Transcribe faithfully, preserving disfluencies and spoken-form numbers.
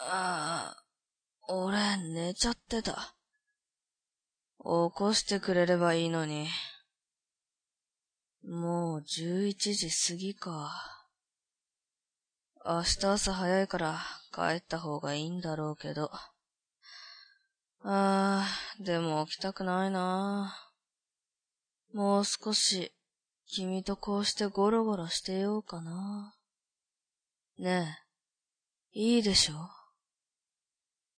ああ、俺寝ちゃってた。起こしてくれればいいのに。もうじゅういちじ過ぎか。明日朝早いから帰った方がいいんだろうけど。ああ、でも起きたくないな。もう少し君とこうしてゴロゴロしてようかな。ねえ、いいでしょ？